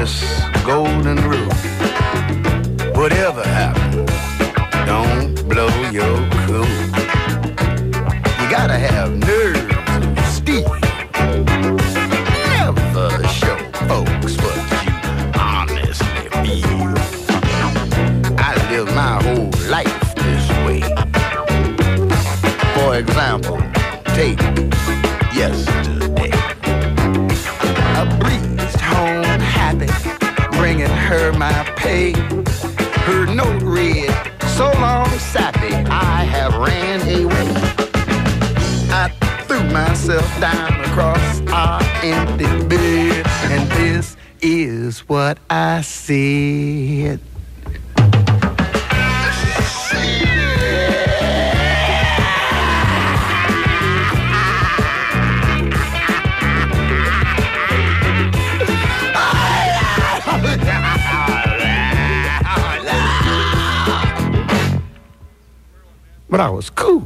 this golden rule. Whatever happens, don't blow your cool. You gotta have nerves of steel. Never show folks what you honestly feel. I live my whole life this way. For example, take yesterday. I breezed home happy, bringing her my pay. Her note read, so long sappy, I have ran away. I threw myself down across our empty bed, and this is what I said. But I was cool.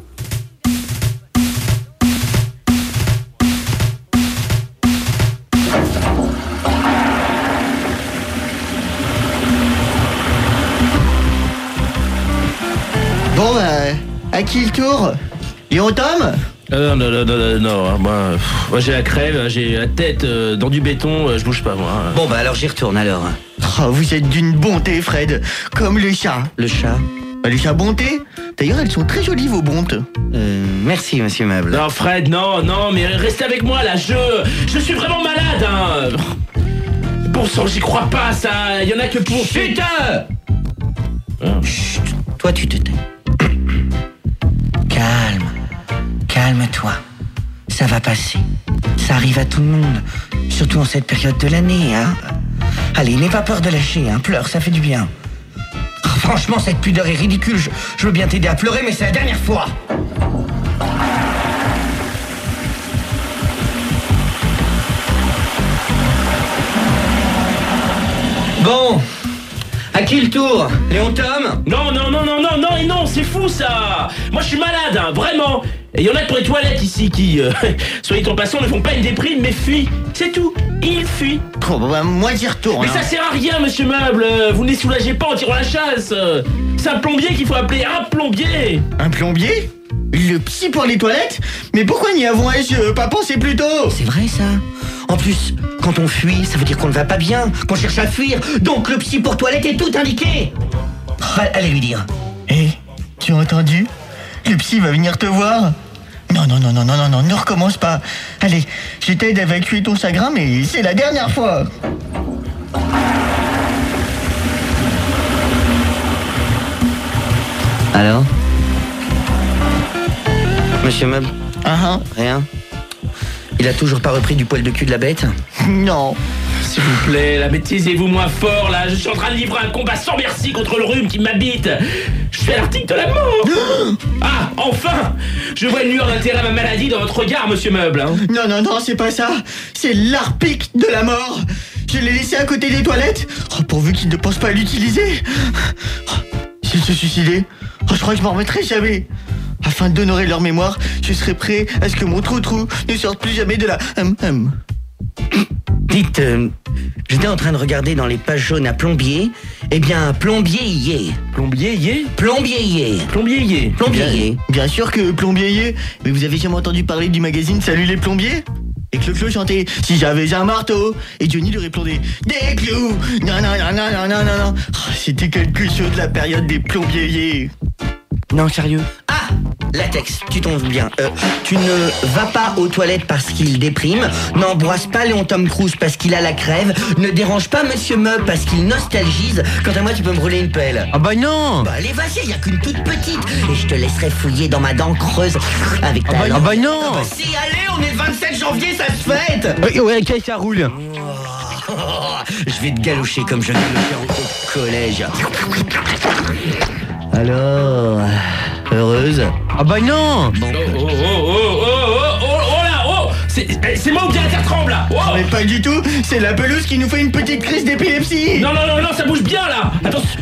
Bon, à qui le tour? Léon Tom? Non, moi j'ai la crève, j'ai la tête dans du béton, je bouge pas moi. Bon bah alors j'y retourne alors. Oh, vous êtes d'une bonté, Fred. Comme le chat. Le chat? Les chats bonté? D'ailleurs, elles sont très jolies, vos bontes. Merci, monsieur Meuble. Non, Fred, non, mais restez avec moi là, je suis vraiment malade, hein. Bon sang, j'y crois pas, ça, y en a que pour... Chut! Chut, toi tu te tais. Calme-toi. Ça va passer. Ça arrive à tout le monde. Surtout en cette période de l'année, hein. Allez, n'aie pas peur de lâcher, hein. Pleure, ça fait du bien. Franchement, cette pudeur est ridicule. Je veux bien t'aider à pleurer, mais c'est la dernière fois. Bon, à qui le tour? Léon Tom? Non, c'est fou ça. Moi je suis malade, hein, vraiment. Et il y en a que pour les toilettes ici qui, soyez en passant, ne font pas une déprime, mais fuient. C'est tout, ils fuient. Oh, bah, moi j'y retourne. Mais ça sert à rien, monsieur Meuble. Vous ne les soulagez pas en tirant la chasse. C'est un plombier qu'il faut appeler, un plombier. Un plombier? Le psy pour les toilettes? Mais pourquoi n'y avons-je pas pensé plus tôt? C'est vrai ça. En plus, quand on fuit, ça veut dire qu'on ne va pas bien, qu'on cherche à fuir. Donc le psy pour toilette est tout indiqué. Allez lui dire. Hé, tu as entendu? Le psy va venir te voir. Non, ne recommence pas. Allez, je t'aide à évacuer ton chagrin, mais c'est la dernière fois. Alors? Monsieur Meuble? Rien? Il a toujours pas repris du poil de cul de la bête? Non. S'il vous plaît, là, taisez-vous moins fort, là. Je suis en train de livrer un combat sans merci contre le rhume qui m'habite. Je fais l'article de la mort. Ah, enfin! Je vois une lueur d'intérêt à ma maladie dans votre regard, monsieur Meuble. Hein. Non, c'est pas ça. C'est l'arpic de la mort. Je l'ai laissé à côté des toilettes. Oh, pourvu qu'il ne pense pas à l'utiliser. S'il se suicidait, je crois que je m'en remettrai jamais. Afin d'honorer leur mémoire, je serai prêt à ce que mon trou-trou ne sorte plus jamais de la... Dites, j'étais en train de regarder dans les pages jaunes à plombier. Eh bien, plombier y est. Plombier y est? Plombier y est. Plombier y est. Plombier y est. Bien sûr que plombier y est. Mais vous avez jamais entendu parler du magazine Salut les plombiers? Et Clo-Clo chantait Si j'avais un marteau. Et Johnny lui répondait Des clous. Non. C'était quelque chose de la période des plombiers. Non, sérieux? Ah, latex, tu tombes bien. Tu ne vas pas aux toilettes parce qu'il déprime, n'embrasse pas Léon Tom Cruise parce qu'il a la crève, ne dérange pas Monsieur Meuble parce qu'il nostalgise. Quant à moi, tu peux me brûler une pelle. Ah bah non. Bah allez, vas-y, y a qu'une toute petite. Et je te laisserai fouiller dans ma dent creuse avec ta langue. Ah bah non. Ah bah si, allez, on est le 27 janvier, ça se fête. Ouais, ok, ça roule. Je vais te galocher comme je galochais au collège. Alors, heureuse? Ah bah non. Bon. C'est moi ou bien la terre tremble là? Oh. Mais pas du tout, c'est la pelouse qui nous fait une petite crise d'épilepsie. Non, ça bouge bien là. Attention.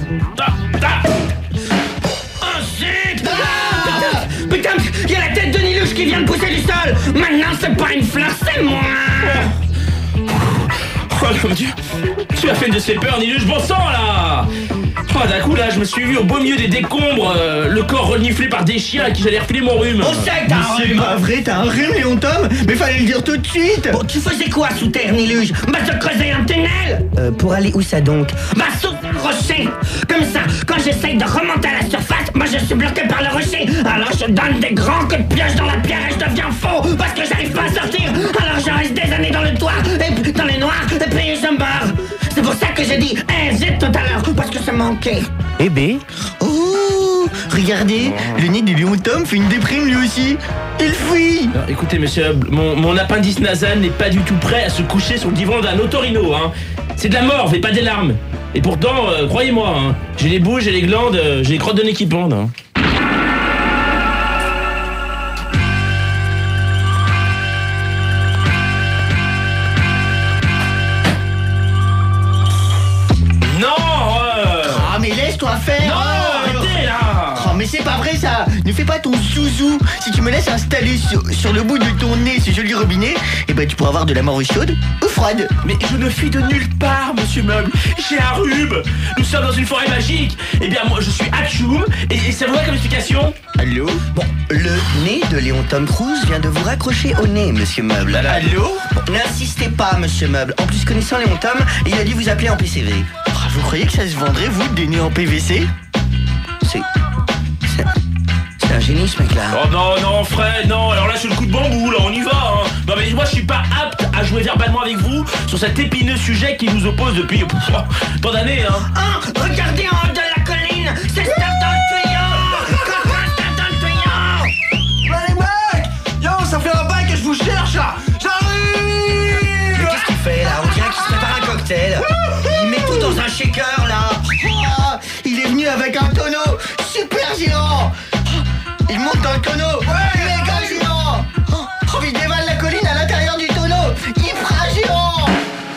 Putain, il y a la tête de Nilouche qui vient de pousser du sol. Maintenant c'est pas une fleur, c'est moi. Oh mon Dieu, Tu as fait de ces peurs, Niluche, bon sang, là. Oh, d'un coup, là, je me suis vu au beau milieu des décombres, le corps reniflé par des chiens à qui j'allais refiler mon rhume. On sait que t'as un C'est rhume. pas vrai, t'as un rhume, Léon Tom? Mais fallait le dire tout de suite. Bon, tu faisais quoi sous terre, Niluge? Bah, te creuser un tunnel. Pour aller où ça donc? Bah, sous le rocher. Comme ça, quand j'essaye de remonter à la surface, moi je suis bloqué par le rocher. Alors je donne des grands coups de pioche dans la pierre et je deviens faux parce que j'arrive pas à sortir. Alors je reste des années dans le toit, et puis dans les noirs, et puis je me barre. C'est pour ça que j'ai dit zit tout à l'heure, parce que ça manquait. Eh ben, Oh, regardez, le nez de Léon Tom fait une déprime lui aussi. Il fuit. Alors, écoutez, monsieur, mon appendice nasal n'est pas du tout prêt à se coucher sur le divan d'un otorino, hein. C'est de la morve et pas des larmes. Et pourtant, croyez-moi, hein, j'ai les bouches, j'ai les glandes, j'ai les crottes de nez qui pendent, hein. Ah, mais laisse-toi faire. Non, arrêtez, là. Oh, mais c'est pas vrai ça. Ne fais pas ton zouzou. Si tu me laisses installer sur le bout de ton nez ce joli robinet, eh ben tu pourras avoir de la morve chaude ou froide. Mais je ne fuis de nulle part, monsieur Meuble. J'ai un rhume. Nous sommes dans une forêt magique. Eh bien, moi, je suis Hatchoum. Et ça vous va comme explication? Allô? Bon, le nez de Léon Tom Cruise vient de vous raccrocher au nez, monsieur Meuble. Allô? Bon, n'insistez pas, monsieur Meuble. En plus, connaissant Léon Tom, il a dû vous appeler en PCV. Ah, vous croyez que ça se vendrait, vous, des nez en PVC? C'est un génie, ce mec-là. Oh non, Fred, non. Alors là, c'est le coup de bambou, là, on y va, hein. Non, mais moi, je suis pas apte à jouer verbalement avec vous sur cet épineux sujet qui nous oppose depuis tant d'années, hein. Oh, regardez en haut de la colline. C'est Steph dans le tuyau. Copain, Steph dans le tuyau. allez mec, yo, ça fait un bail que je vous cherche là. J'arrive. Mais qu'est-ce qu'il fait, là? On dirait qu'il se prépare un cocktail. Il met tout dans un shaker, là. Ah, il est venu avec un tonneau super géant. Il monte dans le tonneau, méga géant. Oh, il dévale la colline à l'intérieur du tonneau, hyper géant.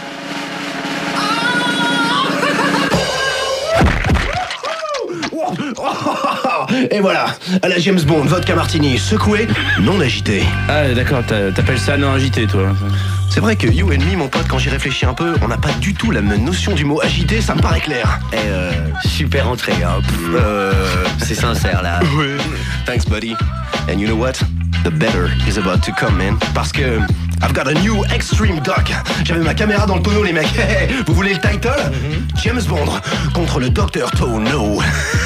Et voilà, à la James Bond, vodka martini, secoué, non agité. Ah, d'accord, t'appelles ça non agité, toi. C'est vrai que you and me, mon pote, quand j'y réfléchis un peu, on n'a pas du tout la même notion du mot agité, ça me paraît clair. Super entrée, hein. C'est sincère, là. Ouais. Thanks, buddy. And you know what? The better is about to come, man. Parce que I've got a new extreme doc. J'avais ma caméra dans le tonneau, les mecs. Vous voulez le title? James Bond contre le Dr. Tonneau.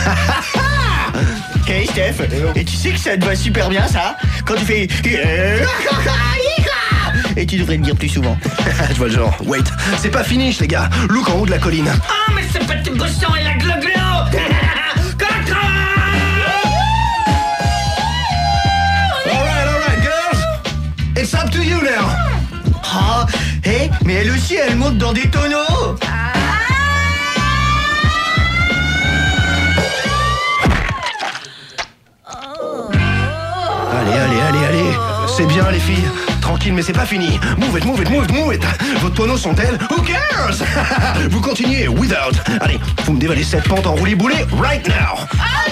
Hey Steph, et tu sais que ça te va super bien ça? Quand tu fais... Et tu devrais le dire plus souvent. Je vois le genre. Wait, c'est pas finish, les gars. Look en haut de la colline. Oh, mais ce petit bouchon et la gloglo. Alright, girls. It's up to you now. Ah, hé, mais elle aussi elle monte dans des tonneaux. Allez. C'est bien, les filles. Tranquille, mais c'est pas fini. Move it. Vos tonneaux sont-elles? Who cares? Vous continuez without. Allez, vous me dévalez cette pente en roulé-boulé right now.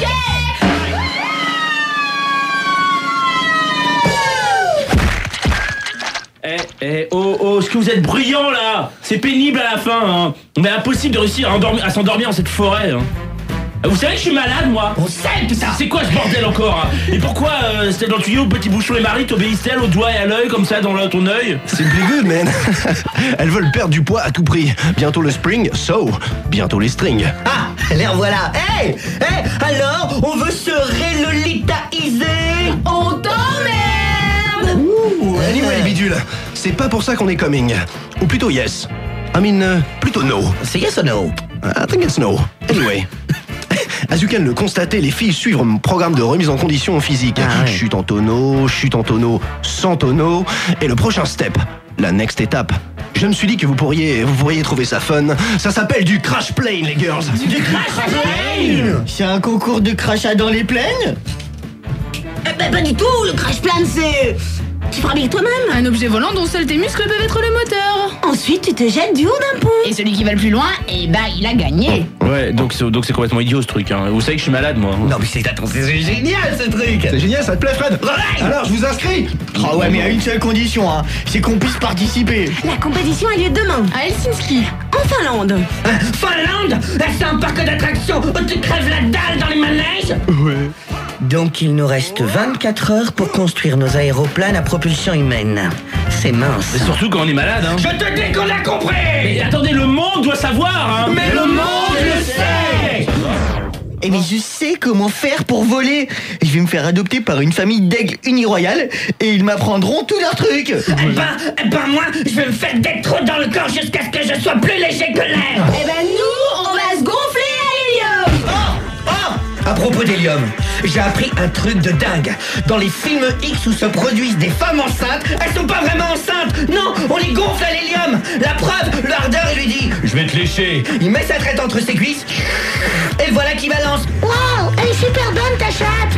Est-ce que vous êtes bruyant là? C'est pénible à la fin, hein. Mais impossible de réussir à s'endormir dans cette forêt, hein. Vous savez que je suis malade, moi? On sait tout ça. C'est quoi ce bordel encore, hein? Et pourquoi c'était dans le tuyau, petit bouchon et Marie t'obéissent-elles au doigt et à l'œil comme ça dans ton œil? Simply good, man. Elles veulent perdre du poids à tout prix. Bientôt le spring, so bientôt les strings. Ah, les revoilà. Hey, alors, on veut se rélolitaïser. On t'emmerde. Anyway, les bidules, c'est pas pour ça qu'on est coming. Ou plutôt yes. I mean, plutôt no. C'est yes or no? I think it's no. Anyway. As you can le constater, les filles suivent mon programme de remise en condition physique. Ah ouais. Chute en tonneau, sans tonneau. Et le prochain step, la next étape. Je me suis dit que vous pourriez trouver ça fun. Ça s'appelle du crash plane, les girls. Du crash plane? C'est un concours de crachat dans les plaines? Pas du tout, le crash plan c'est tu fabriques toi-même. Un objet volant dont seuls tes muscles peuvent être le moteur. Ensuite, tu te jettes du haut d'un pont. Et celui qui va le plus loin, eh ben, il a gagné. Ouais, donc c'est complètement idiot ce truc. Hein. Vous savez que je suis malade, moi. Non mais c'est génial ce truc. C'est génial, ça te plaît, Fred? Alors, je vous inscris. Ah ouais, mais à une seule condition, hein, c'est qu'on puisse participer. La compétition a lieu demain, À Helsinki. en Finlande. Finlande? C'est un parc d'attractions où tu crèves la dalle dans les manèges? Ouais. Donc il nous reste 24 heures pour construire nos aéroplanes à propulsion humaine. C'est mince. Mais surtout quand on est malade, hein. Je te dis qu'on a compris. Mais attendez, le monde doit savoir, hein. Mais le monde le sait. Eh mais je sais comment faire pour voler. Je vais me faire adopter par une famille d'aigles uniroyales et ils m'apprendront tous leurs trucs. Eh ben moi, je vais me faire des trous dans le corps jusqu'à ce que je sois plus léger que l'air. Eh ben nous, on va se gonfler à l'hélium. À propos d'hélium, j'ai appris un truc de dingue. Dans les films X où se produisent des femmes enceintes, elles sont pas vraiment enceintes. Non, on les gonfle à l'hélium. La preuve, l'ardeur, il lui dit « Je vais te lécher ». Il met sa traite entre ses cuisses et le voilà qui balance. Wow, elle est super bonne ta chatte.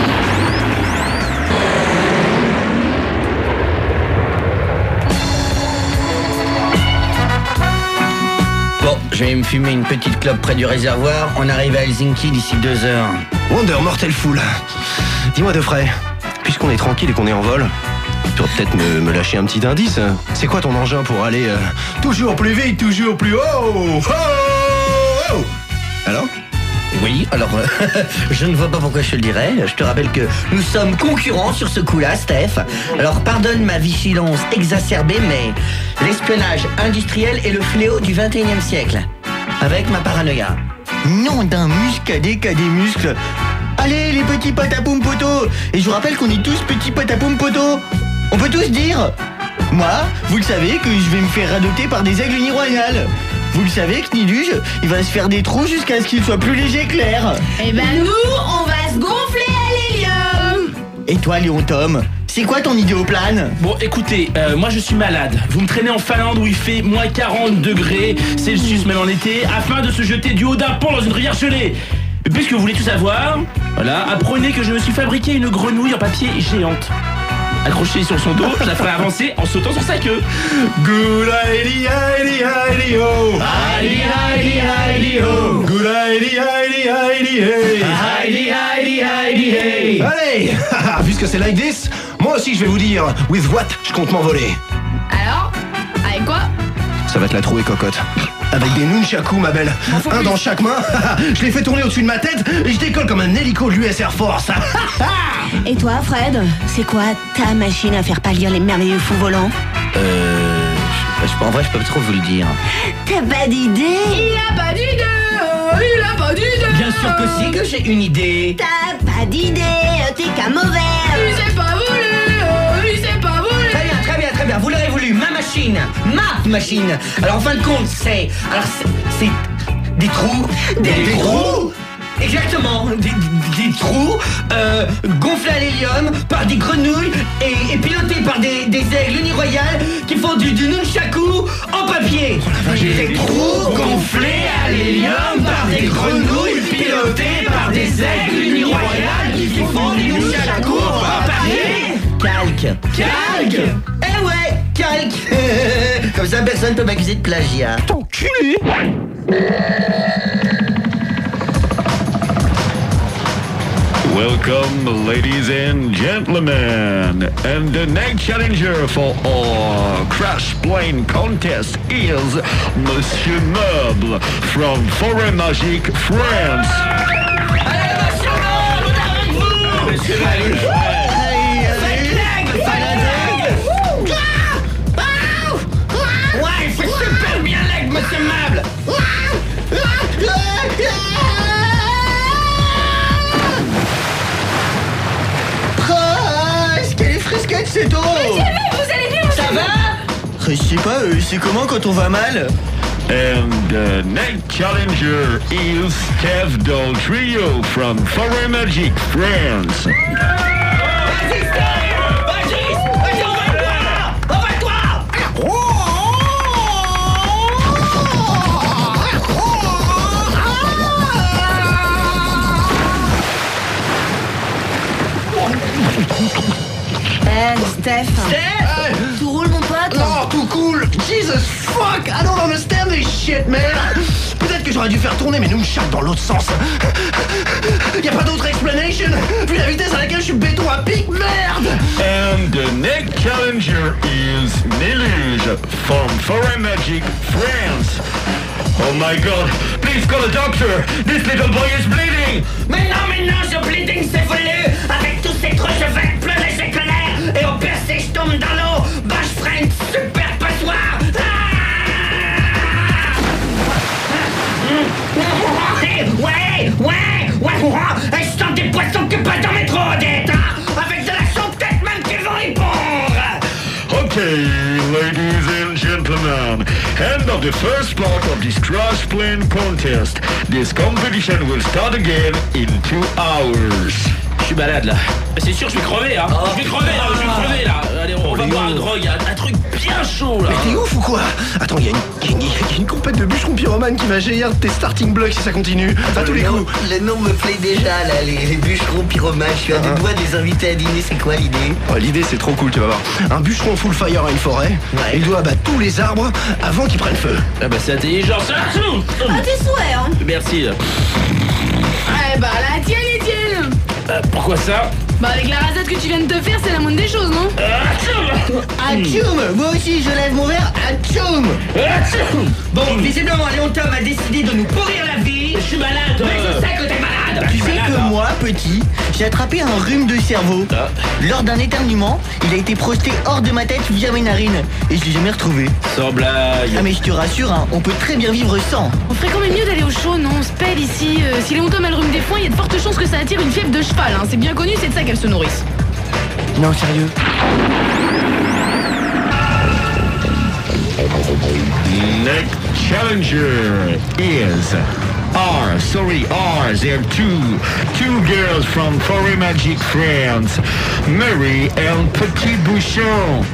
Bon, je vais me fumer une petite clope près du réservoir. On arrive à Helsinki d'ici 2 heures. Wonder Mortel Fool. Dis-moi, Defray, puisqu'on est tranquille et qu'on est en vol, tu pourrais peut-être me lâcher un petit indice. C'est quoi ton engin pour aller toujours plus vite, toujours plus haut? Oh, oh. Alors? Oui, alors, je ne vois pas pourquoi je te le dirais. Je te rappelle que nous sommes concurrents sur ce coup-là, Steph. Alors, pardonne ma vigilance exacerbée, mais l'espionnage industriel est le fléau du 21e siècle. Avec ma paranoïa. Nom d'un muscadet qui a des muscles. Allez les petits patapoum potos. Et je vous rappelle qu'on est tous petits patapoum potos. On peut tous dire. Moi, vous le savez que je vais me faire adopter par des aigles uniroyales. Vous le savez que Niduge, il va se faire des trous jusqu'à ce qu'il soit plus léger que l'air. Eh ben nous, on va se gonfler à l'hélium. Et toi Léon Tom, c'est quoi ton idéoplane? Bon, écoutez, moi je suis malade. Vous me traînez en Finlande où il fait moins 40 degrés Celsius même en été, afin de se jeter du haut d'un pont dans une rivière gelée. Mais puisque vous voulez tout savoir, voilà, apprenez que je me suis fabriqué une grenouille en papier géante. Accrochée sur son dos, je la ferai avancer en sautant sur sa queue. Good idea, idea, idea, oh. Idea, idea, idea, oh. Good idea, idea, idea. Idea, idea, idea. Allez, puisque c'est like this, moi aussi je vais vous dire with what je compte m'envoler. Alors, avec quoi? Ça va être la trouée cocotte. Avec des nunchakus, ma belle. Un dans chaque main. Je les fais tourner au-dessus de ma tête et je décolle comme un hélico de l'US Air Force. Et toi, Fred, c'est quoi ta machine à faire pâlir les merveilleux fous volants? En vrai, je peux pas trop vous le dire. T'as pas d'idée? Il a pas d'idée. Il a pas d'idée. Bien sûr que si, que j'ai une idée. T'as pas d'idée, t'es qu'un mauvais. Il s'est pas volé. Il s'est pas volé. Très bien, très bien, très bien. Vous l'aurez voulu. Ma machine. Alors, en fin de compte, c'est des trous. Des trous? Exactement, des trous gonflés à l'hélium par des grenouilles et pilotés par des aigles uniroyales qui font du nunchaku en papier. Des trous gonflés à l'hélium par des grenouilles pilotées par des aigles uniroyales qui font du nunchaku en papier. Calque. Eh ouais, calque. Comme ça, personne peut m'accuser de plagiat. T'enculé. Welcome, ladies and gentlemen. And the next challenger for our crash plane contest is Monsieur Meuble from Forêt Magique, France. Ouais, c'est super bien l'aigle, Monsieur Meuble. Frisquette, c'est tôt. Vous allez bien? Ça va? Je sais pas, c'est comment quand on va mal? And the next challenger is Steph Del Trio from Forêt Magique, France. Vas-y, Steph! Vas-y, envole-toi! Steph. Tout roule, mon pote? Non, tout cool. Jesus fuck, I don't understand this shit, man. Peut-être que j'aurais dû faire tourner mes nunchucks dans l'autre sens. Y a pas d'autre explanation. Vu la vitesse à laquelle je suis béton à pic, merde. And the next challenger is Niluge from Foreign Magic, France. Oh my god, please call a doctor. This little boy is bleeding. Mais non, ce bleeding c'est voulu. Avec tous ces trous, je vais pleurer, j'éclaire. Et au pire, si je tombe dans l'eau, bah je ferai une super passoire. Ouais, je sens des poissons que pas dans mes trous avec de l'action peut-être même qu'ils vont répondre. Okay, ladies and gentlemen, end of the first part of this crash plane contest. This competition will start again in 2 hours. Je suis malade là. C'est sûr, je vais crever hein. Je vais crever là. Allez, on va boire un grog, un truc bien chaud là. Mais t'es ouf ou quoi? Attends, y a une compète de bûcherons pyromanes qui va jaillir de tes starting blocks si ça continue. À tous les coups. Le nom me plaît déjà, là, les bûcherons pyromanes. Je suis à deux doigts de les inviter à dîner. C'est quoi l'idée? L'idée, c'est trop cool, tu vas voir. Un bûcheron full fire à une forêt. Il doit abattre tous les arbres avant qu'ils prennent feu. Ah bah c'est intelligent ça. Ah, tes souhaits, hein? Merci. Eh bah, la tienne, Etienne. Pourquoi ça? Bah, avec la rasade que tu viens de te faire, c'est la moindre des choses, non? Atchoum! Moi aussi, je lève mon verre. Atchoum! Bon, visiblement, Léon Tom a décidé de nous pourrir la vie. Je suis malade. Mais je sais que t'es malade. Tu sais que moi, petit, j'ai attrapé un rhume de cerveau. Lors d'un éternuement, il a été projeté hors de ma tête via mes narines. Et je l'ai jamais retrouvé. Sans blague. Ah mais je te rassure, hein, on peut très bien vivre sans. On ferait quand même mieux d'aller au chaud, non? On se pèle ici. Si Léon Tom a le rhume des foins, il y a de fortes chances que ça attire une fièvre de cheval, hein. C'est bien connu, c'est de ça qu'elles se nourrissent. Non, sérieux. Next challenger is there are two girls from Foreign Magic, France, Mary and Petit Bouchon.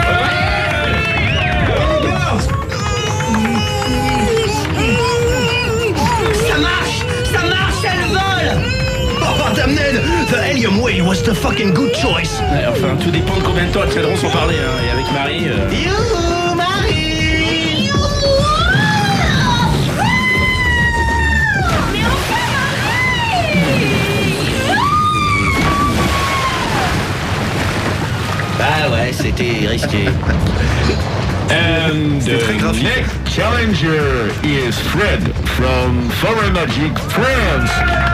Ça marche, elle vole. Oh, damn Ned, the helium way was the fucking good choice. Ouais, enfin, tout dépend de combien de temps elles tiendront sans parler. Hein. Et avec Marie. Youhou, Marie! Ah ouais, c'était risqué. And the next challenger is Fred from Foreign Magic, France.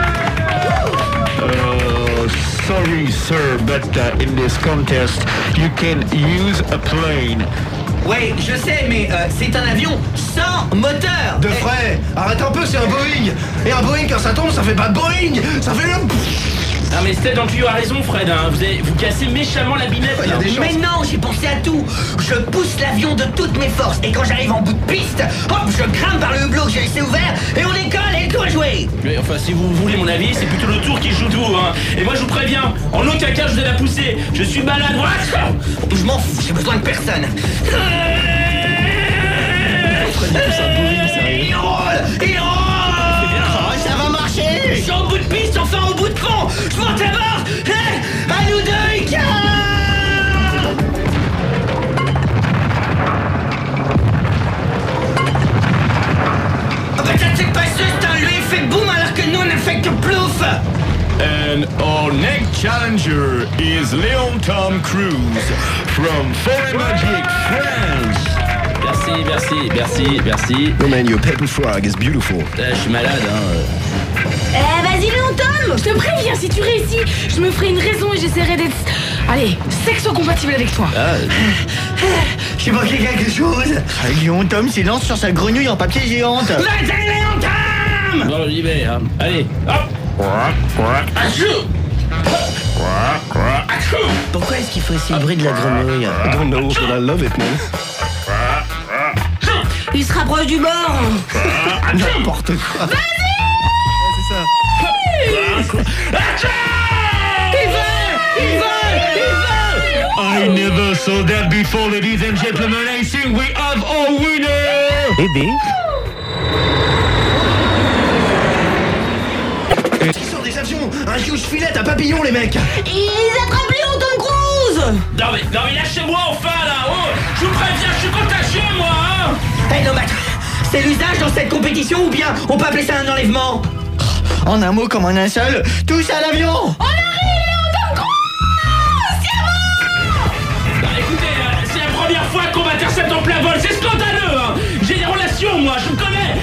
Sorry, sir, but in this contest, you can use a plane. Ouais, je sais, mais c'est un avion sans moteur. De frais, arrête un peu, c'est un Boeing. Et un Boeing, quand ça tombe, ça fait pas de Boeing, ça fait le... Ah mais Steph dans le tuyau a raison Fred, hein. Vous cassez méchamment la binette. Il y a des chances. Mais non, j'ai pensé à tout. Je pousse l'avion de toutes mes forces. Et quand j'arrive en bout de piste, hop, je grimpe par le hublot que j'ai laissé ouvert. Et on décolle et tout à jouer. Mais enfin si vous voulez mon avis, c'est plutôt le tour qui joue tout hein. Et moi je vous préviens, en aucun cas je vais la pousser. Je suis malade, voilà. Je m'en fous, j'ai besoin de personne. Il roule. Ça va marcher! Je suis en bout de piste, enfin au bout de pont. Je monte à bord. À nous deux, Ika. Oh bah ça c'est pas juste, hein. Lui il fait boum alors que nous on a fait que plouf. And our next challenger is Leon Tom Cruise from Foreign Magic, France. Merci. No man, your paper frog is beautiful. Je suis malade hein. Vas-y, Léon Tom! Je te préviens, si tu réussis, je me ferai une raison et j'essaierai d'être... Allez, sexo-compatible avec toi. J'ai manqué quelque chose. Léon Tom s'élance sur sa grenouille en papier géante. Vas-y, Léon Tom. Bon j'y vais hein. Allez, hop. Achou. Pourquoi est-ce qu'il faut essayer le bruit de la grenouille? I don't know, but I love it, man. Il se rapproche du bord. N'importe quoi. Vas-y! C'est ça. Il vole. I never saw that before, ladies and gentlemen. I think we have our winner. Bébé? Ils sont des avions, un huge filet à papillons, les mecs. Ils attrapent Léon Tom Cruise! Non mais lâchez-moi enfin là. Oh, je vous préviens, je suis contagieux moi hein. Eh non mais attends, c'est l'usage dans cette compétition ou bien on peut appeler ça un enlèvement? En un mot comme en un seul, tous à l'avion. On arrive, Léon Tom Cruise! Bah écoutez, c'est la première fois qu'on m'intercepte en plein vol, c'est scandaleux hein. J'ai des relations moi, je me connais.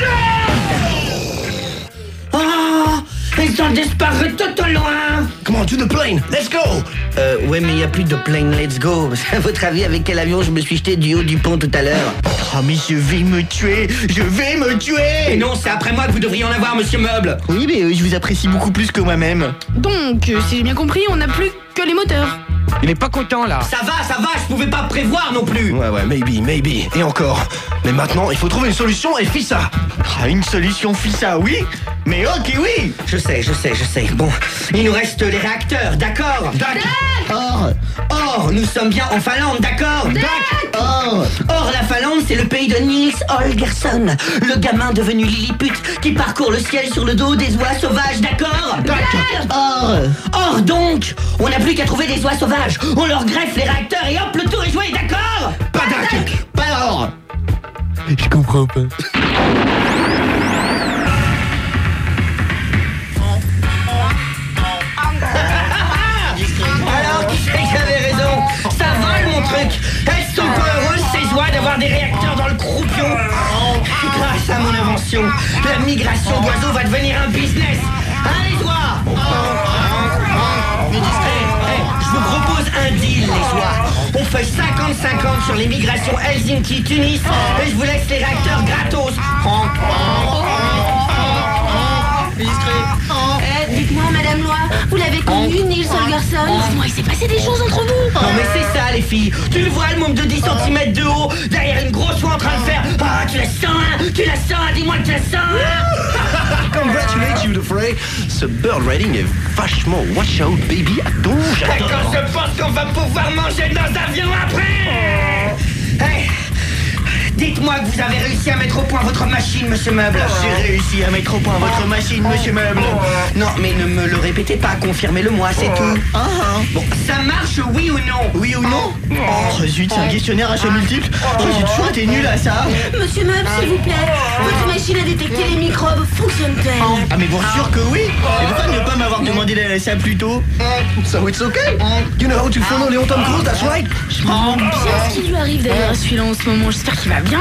Oh, ils ont disparu tout au loin. Come on, to the plane, let's go. Ouais, mais il n'y a plus de plane, let's go. À votre avis, avec quel avion je me suis jeté du haut du pont tout à l'heure? Oh mais je vais me tuer. Et non, c'est après moi que vous devriez en avoir, monsieur Meuble. Oui mais je vous apprécie beaucoup plus que moi-même. Donc, si j'ai bien compris, on n'a plus que les moteurs. Il est pas content là. Ça va, je pouvais pas prévoir non plus. Ouais, maybe. Et encore. Mais maintenant, il faut trouver une solution et fis ça. Ah, une solution FISA, oui. Mais ok, oui. Je sais. Bon, il nous reste les réacteurs, d'accord? Or, nous sommes bien en Finlande, d'accord? Or, la Finlande, c'est le pays de Nils Holgersson, le gamin devenu Lilliput qui parcourt le ciel sur le dos des oies sauvages, d'accord? Or, donc, on n'a plus qu'à trouver des oies sauvages. On leur greffe les réacteurs et hop, le tour est joué, d'accord? Pas or. Je comprends pas. Alors, qui c'est qui avait raison? Ça vole mon truc. Elles sont pas heureuses ces oies d'avoir des réacteurs dans le croupion. Grâce à mon invention, la migration d'oiseaux va devenir un business. Allez oies. Mais discret, je vous propose un deal les oies. On fait 50-50 sur les migrations Helsinki-Tunis et je vous laisse les réacteurs gratos. Dites-moi, Madame Loi, vous l'avez connu, Nils Holgersson? Moi, il s'est passé des choses entre vous. Non mais c'est ça les filles. Tu le vois le môme de 10 cm de haut derrière une grosse oie en train de faire. Ah tu la sens, dis-moi que tu la sens. Congratulate you, Frey. Ce bird riding est vachement watch out, baby. Attends, j'adore. Quand je pense qu'on va pouvoir manger nos avions après. Hey, dites-moi que vous avez réussi à mettre au point votre machine, monsieur Meuble. J'ai réussi à mettre au point votre machine, monsieur Meuble. Non, mais ne me le répétez pas, confirmez-le-moi, c'est tout. Bon, ça marche, oui ou non? Oui ou non? Oh zut, c'est un questionnaire à choix multiples. Oh, j'ai toujours été nul à ça. Monsieur Meuble, s'il vous plaît, votre machine a détecté les microbes. Fonctionne-t-elle? Ah mais bien sûr que oui. Et pourquoi ne pas m'avoir demandé ça plus tôt? So it's okay. You know how to follow Léon Tom Cruise, that's right. Bien ce qui lui arrive d'ailleurs à celui-là en ce moment. J'espère qu'il va bien.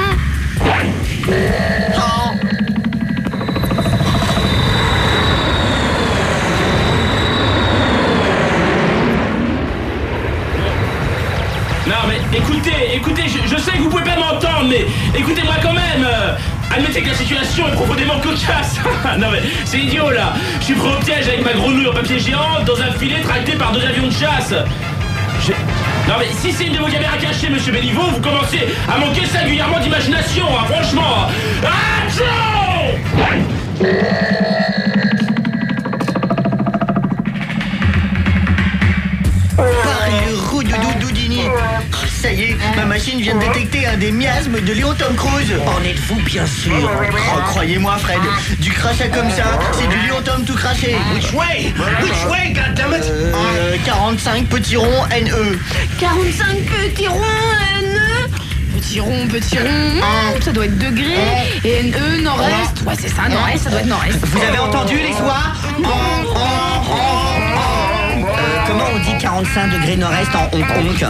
Non mais écoutez, je sais que vous pouvez pas m'entendre, mais écoutez-moi quand même. Admettez que la situation est profondément cocasse. Non mais c'est idiot là. Je suis pris au piège avec ma grenouille en papier géant dans un filet tracté par 2 avions de chasse. Non mais si c'est une de vos caméras cachées, monsieur Béliveau, vous commencez à manquer singulièrement d'imagination, hein, franchement. Doudini. Ça y est, ma machine vient de détecter un des miasmes de Léon Tom Cruise. En êtes-vous bien sûr? Oh, croyez-moi Fred, du crachat comme ça, c'est du Léon Tom tout craché. Which way, goddammit? 45 petits ronds NE. 45 petits ronds, NE. Petit rond, ça doit être degré. Et NE, nord-est. Ouais, c'est ça, nord-est, ça doit être nord-est. Vous avez entendu les oies? Comment on dit 45 degrés nord-est en Hong Kong?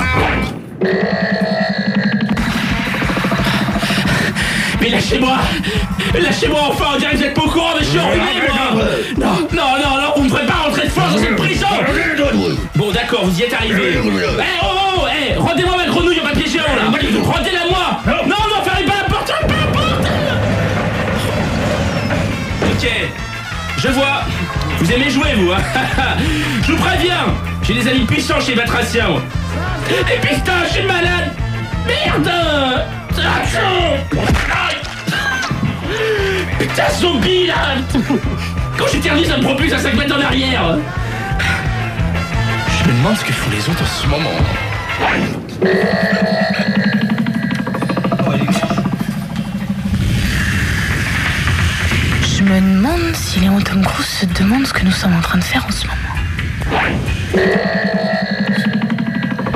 Mais lâchez-moi enfin, on dirait que vous êtes pas au courant, mais je suis ruiné moi. Non, vous me ferez pas rentrer de force dans cette prison. Bon d'accord, vous y êtes arrivé. Rendez-moi ma grenouille en papier géant là. Rendez-la moi. Non, fermez pas la porte. Ok, je vois. Vous aimez jouer vous hein. Je vous préviens, j'ai des amis puissants chez les batraciens moi. Et putain, je suis malade. Merde. Putain, zombie là. Quand j'éternise, ça me propulse à 5 mètres en arrière. Je me demande ce que font les autres en ce moment. Je me demande si Léon Tom Cruise se demande ce que nous sommes en train de faire en ce moment.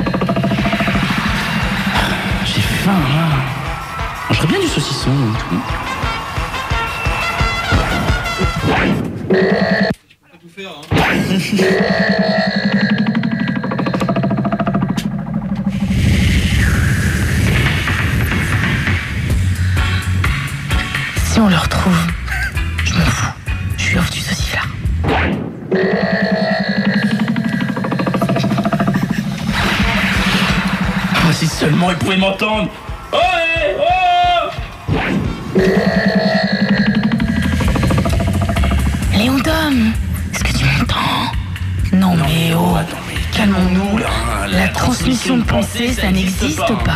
Si on le retrouve, je m'en fous. Je lui offre du sauciflard. Ah, si seulement il pouvait m'entendre. Oh, hey, oh! Léon Tom, est-ce que tu m'entends? Non mais oh, calmons-nous. La transmission de pensée, ça n'existe pas.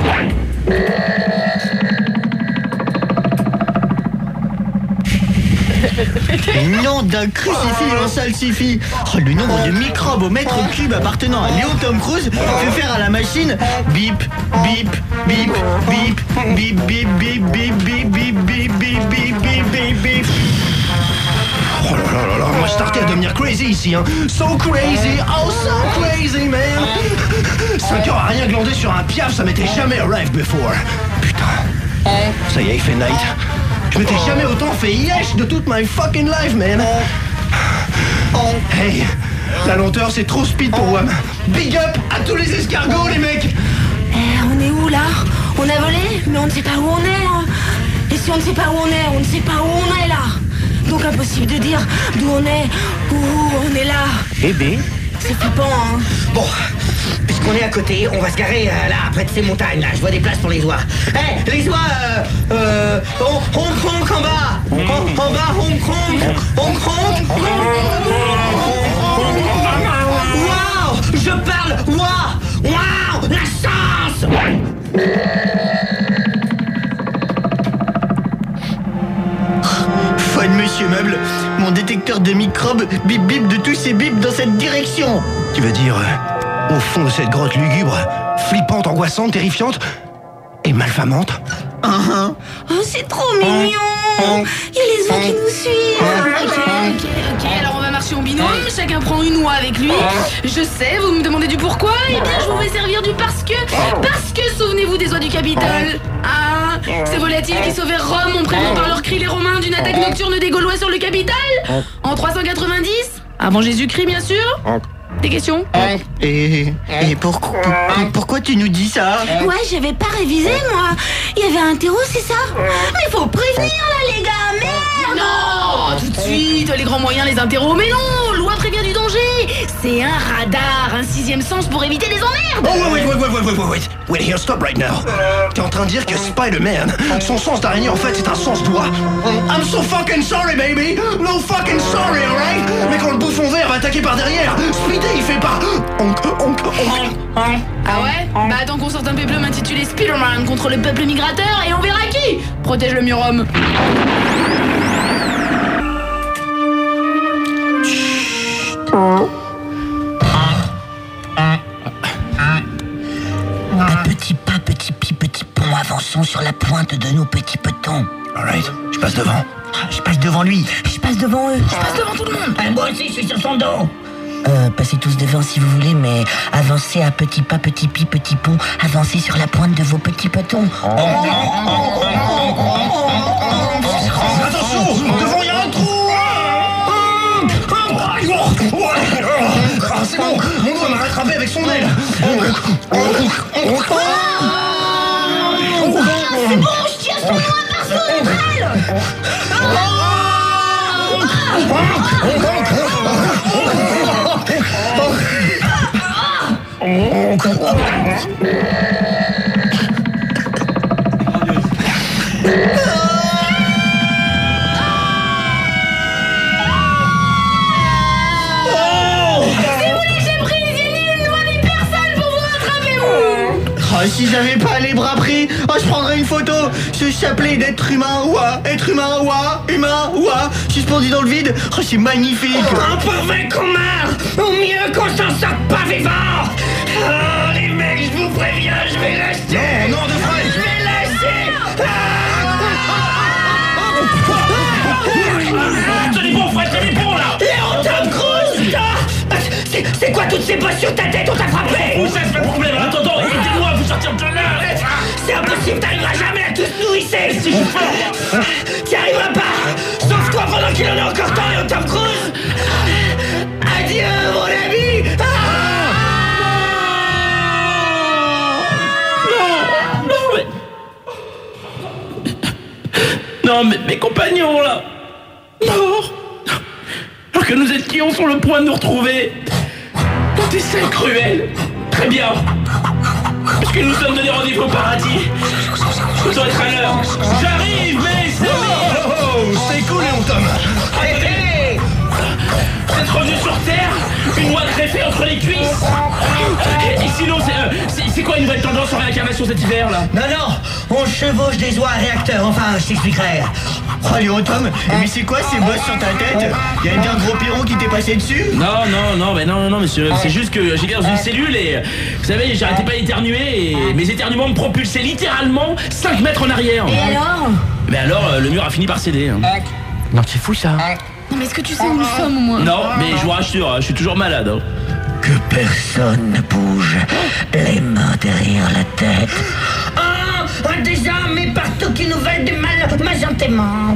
Nom d'un crucifix et un salsifis. Oh, le nombre de microbes au mètre cube appartenant à Léon Tom Cruise fait faire à la machine bip, bip, bip, bip, bip, bip, bip, bip, bip, bip, bip, bip, bip, bip, bip. Oh là là là là, moi je startais à devenir crazy ici, hein. So crazy, oh so crazy, man. 5 heures à rien glander sur un piaf, ça m'était jamais arrived before. Putain. Ça y est, il fait night. Je m'étais jamais autant fait yesh de toute my fucking life, man. Hey, la lenteur c'est trop speed pour WAM. Big up à tous les escargots, les mecs. On est où là? On a volé, mais on ne sait pas où on est. Hein. Et si on ne sait pas où on ne sait pas où on est là. Donc impossible de dire d'où on est, où on est là. Eh ben. C'est flippant, hein. Bon, puisqu'on est à côté, on va se garer là, près de ces montagnes là. Je vois des places pour les oies. Hé, les oies, Hong Kong en bas. En bas, Hong Kong. Hong Kong. Waouh, je parle. Waouh, la chance. Fun monsieur Meuble, mon détecteur de microbes bip bip de tous ces bips dans cette direction. Tu veux dire, au fond de cette grotte lugubre, flippante, angoissante, terrifiante et malfamante? Oh, c'est trop mignon. Il y a les oies qui nous suivent. Ok, alors on va marcher en binôme, chacun prend une oie avec lui. Je sais, vous me demandez du pourquoi. Eh bien, je vous vais servir du parce que souvenez-vous des oies du Capitole. Ah, ces volatiles qui sauvèrent Rome ont prévenu par leurs cris les Romains d'une attaque nocturne des Gaulois sur le Capitole en 390, avant Jésus-Christ bien sûr. Des questions? Et pourquoi tu nous dis ça? Ouais, j'avais pas révisé moi. Il y avait un terreau, c'est ça? Mais faut prévenir là les gars, merde. Non, tout de suite, les grands moyens, les interros. Mais non, loi prévient du danger. C'est un radar, un 6e sens pour éviter les emmerdes. Oh, wait, here, stop right now. T'es en train de dire que Spider-Man, son sens d'araignée en fait c'est un sens doigt. I'm so fucking sorry, baby. No fucking sorry, alright? Mais quand le bouffon vert va attaquer par derrière, Speedy il fait pas Ah ouais? Bah attends qu'on sorte un péplum intitulé Spider-Man contre le peuple migrateur et on verra qui protège le Murom. À petits pas, petit pis, petit pont, avançons sur la pointe de nos petits petons. Alright, je passe devant. Je passe devant lui. Je passe devant eux. Je passe devant tout le monde. Moi aussi, je suis sur son dos. Passez tous devant si vous voulez, mais avancez à petits pas, petit pis, petit pont. Avancez sur la pointe de vos petits petons. Attention, devant il y a un trou. C'est bon, mon doigt m'a rattrapé avec son aile. C'est bon, je tiens sur moi par son aile. Si j'avais pas les bras pris, je prendrais une photo. Ce chapelet d'être humain, être humain, humain, suspendu dans le vide. C'est magnifique. Un pauvre connard. Au mieux qu'on s'en sorte pas vivant. Oh les mecs, je vous préviens, je vais rester. Non, de Fred. Je vais lâcher. Tenez bon, Fred, tenez bon là. Léon Tom Cruise. C'est quoi toutes ces bosses sur ta tête? On t'a frappé. Où ça, c'est le problème? Attends, aidez-moi à vous sortir de là. C'est impossible, t'arriveras jamais à tous nous hisser. Si je fais. T'y arriveras pas. Sauf toi pendant qu'il en a encore temps, Léon Tom Cruise. Non, mais mes compagnons, là, morts. Alors que nous étions sur le point de nous retrouver. Dans des scènes cruelles. Très bien. Parce que nous sommes donnés rendez-vous au paradis. Je dois être à l'heure. J'arrive, mais c'est... C'est cool, Léon Tom. Arrêtez. Vous êtes revenu sur Terre, une noix greffée entre les cuisses. Et sinon, c'est quoi une nouvelle tendance en réincarnation cet hiver, là? Non, on chevauche des oies à réacteur, enfin, je t'expliquerai. Oh Léon Tom, mais c'est quoi ces bosses sur ta tête? Y'a un gros piron qui t'est passé dessus? Non, monsieur. C'est juste que j'étais dans une cellule et, vous savez, j'arrêtais pas d'éternuer et mes éternuements me propulsaient littéralement 5 mètres en arrière. Et alors? Mais alors, le mur a fini par céder. Hein. Non, c'est fou ça. Non, mais est-ce que tu sais où nous sommes au moins? Non, mais je vous rassure, je suis toujours malade. Hein. Que personne ne bouge, les mains derrière la tête. Oh, des armes partout qui nous veulent du mal, magentément.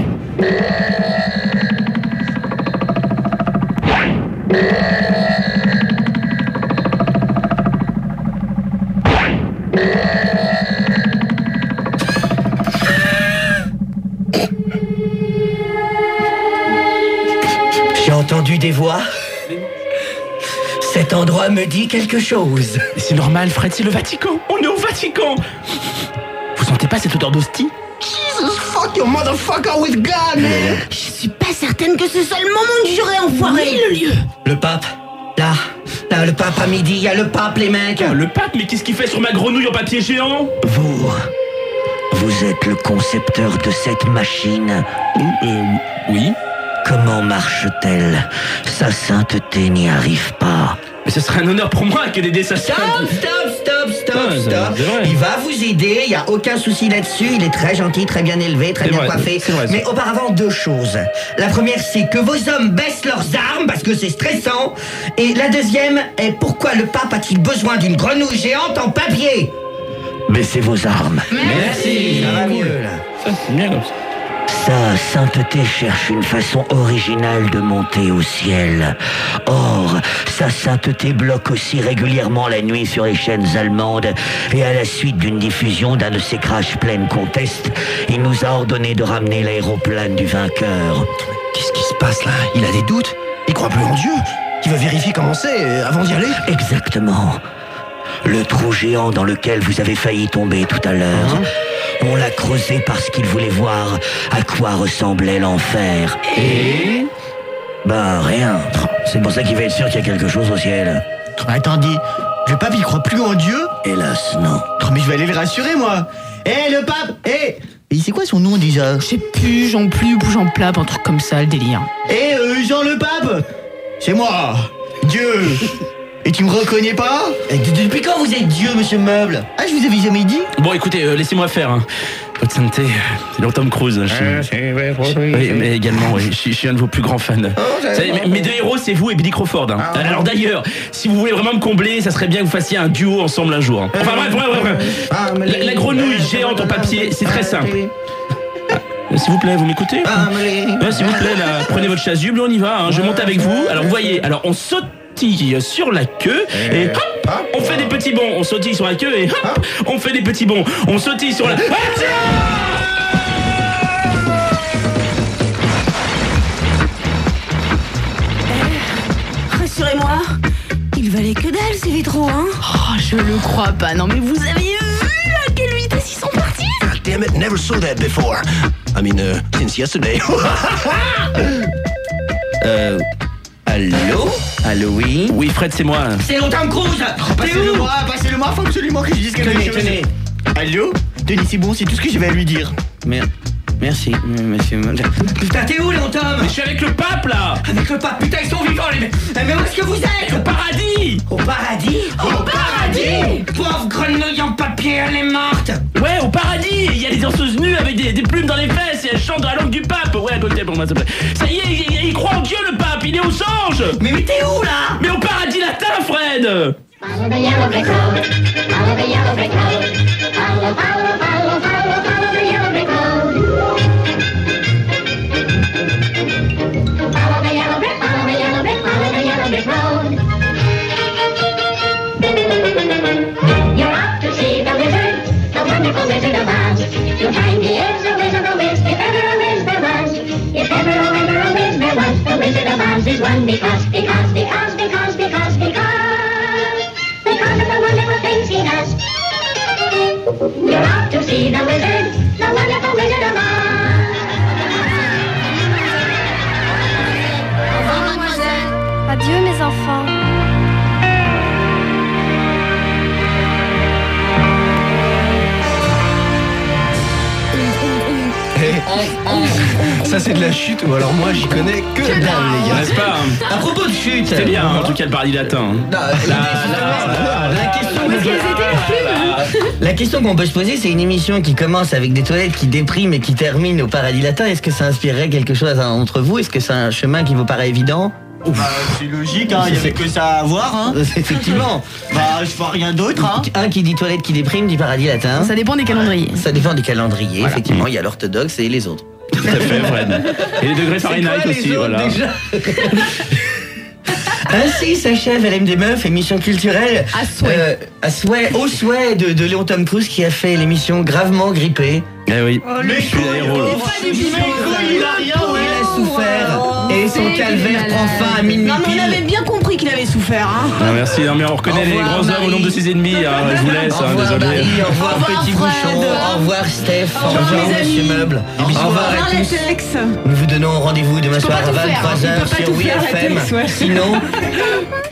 J'ai entendu des voix. Cet endroit me dit quelque chose. C'est normal, Fred, c'est le Vatican. On est au Vatican. Vous sentez pas cette odeur d'hostie? Jesus fuck your motherfucker with God, man. Je suis pas certaine que ce soit le moment de jurer, enfoiré. Oui, le lieu. Le pape, là, le pape à midi, il y a le pape, les mecs. Le pape, mais qu'est-ce qu'il fait sur ma grenouille en papier géant? Vous êtes le concepteur de cette machine. Oui. Comment marche-t-elle? Sa sainteté n'y arrive pas. Mais ce serait un honneur pour moi que d'aider sa sœur. Stop. c'est vrai. Il va vous aider, il n'y a aucun souci là-dessus. Il est très gentil, très bien élevé, très bien coiffé. C'est vrai. Mais auparavant, 2 choses. La première, c'est que vos hommes baissent leurs armes parce que c'est stressant. Et la deuxième est pourquoi le pape a-t-il besoin d'une grenouille géante en papier? Baissez vos armes. Merci. Ça va mieux, là. Ça, c'est bien comme ça. Sa sainteté cherche une façon originale de monter au ciel. Or, sa sainteté bloque aussi régulièrement la nuit sur les chaînes allemandes et à la suite d'une diffusion d'un de ses crash planes contest, il nous a ordonné de ramener l'aéroplane du vainqueur. Qu'est-ce qui se passe là? Il a des doutes? Il croit plus en Dieu? Il veut vérifier comment c'est avant d'y aller? Exactement. Le trou géant dans lequel vous avez failli tomber tout à l'heure. On l'a creusé parce qu'il voulait voir à quoi ressemblait l'enfer. Et Ben rien. C'est pour ça qu'il va être sûr qu'il y a quelque chose au ciel. Attendez, le pape il croit plus en Dieu? Hélas, non. Mais je vais aller le rassurer moi. Le pape, et c'est quoi son nom déjà? Je sais plus, Jean Plup ou Jean Plap, un truc comme ça, le délire. Jean le pape, c'est moi, Dieu. Et tu me reconnais pas? Depuis quand vous êtes Dieu, monsieur Meuble? Ah, je vous avais jamais dit? bon, écoutez, laissez-moi faire. Hein. Votre sainteté, c'est Léon Tom Cruise. Oui, mais également, oui, je suis un de vos plus grands fans. Vous savez, mes 2 héros, c'est vous et Billy Crawford. Hein. Alors d'ailleurs, si vous voulez vraiment me combler, ça serait bien que vous fassissiez un duo ensemble un jour. Hein. Enfin bref. La grenouille géante en papier, c'est très simple. S'il vous plaît, vous m'écoutez? S'il vous plaît, là, prenez votre chasuble, on y va. Hein. Je monte avec vous. Alors vous voyez, on saute sur la queue et hop, on fait des petits bonds. On sautille sur la queue et hop, on fait des petits bonds. On sautille sur la... Rassurez-moi, il valait que dalle ces vitraux, hein? Oh, je le crois pas. Non, mais vous avez vu à quelle vitesse ils sont partis? God damn it, never saw that before. I mean, since yesterday. Allô, oui? Oui, Fred, c'est moi. C'est Tom Cruise! Passez-le-moi, faut absolument que je dise quelque chose. Tenez. Allô? Tenez, c'est bon, c'est tout ce que j'avais à lui dire. Merci, monsieur. Putain, t'es où, Léon Tom? Mais je suis avec le pape, là. Avec le pape, putain, ils sont vivants, les mecs. Mais où est-ce que vous êtes? Au paradis. Au paradis? Au paradis! Pauvre grenouille en papier, elle est morte. Ouais, au paradis. Il y a des danseuses nues avec des plumes dans les fesses et elles chantent dans la langue du pape. Ouais, à côté pour moi, s'il te plaît. Ça y est, il croit en Dieu, le pape. Il est aux anges. Mais t'es où, là? Mais au paradis latin, Fred. Follow the yellow brick road. Follow the yellow brick road. Follow the yellow brick road. Follow the yellow brick, follow the yellow brick, follow the yellow brick road. You're off to see the wizard, the wonderful Wizard of Oz. You'll find he is a Wizard of Wiz, if ever is one because of the wonderful things he does. You're off to see the wizard, the wonderful Wizard of Oz. Au revoir, mademoiselle. Adieu, mes enfants. Ça c'est de la chute ou alors moi j'y connais que dalle les gars. N'est-ce pas hein? À propos de chute. C'est bien en tout cas le paradis latin. La question qu'on peut se poser, c'est une émission qui commence avec des toilettes qui dépriment et qui termine au paradis latin. Est-ce que ça inspirerait quelque chose entre vous? Est-ce que c'est un chemin qui vous paraît évident? C'est logique, hein, il n'y avait que ça à voir. Hein. Effectivement. Je vois rien d'autre. Hein. Un qui dit toilette qui déprime dit paradis latin. Ça dépend des calendriers. Ça dépend des calendriers, voilà. Effectivement, il y a l'orthodoxe et les autres. Tout à fait, Fred. Et les degrés Fahrenheit aussi, voilà. Ainsi s'achève Elle aime des meufs, émission culturelle. Au souhait de Léon Tom Cruise qui a fait l'émission Gravement grippé. Eh oui. Mais je suis héros. il a rien, il a souffert. Et son calvaire prend fin à minuit. Non, mais on avait bien compris qu'il avait souffert. Hein. Non, merci, non, mais on reconnaît les grands hommes au nombre de ses ennemis. Hein, je vous laisse, au revoir, désolé. Marie, au revoir Petit Bouchon, au revoir Steph, au revoir Monsieur Meuble, au revoir à tous. Nous vous donnons rendez-vous demain soir à 23h sur WeFM. Sinon,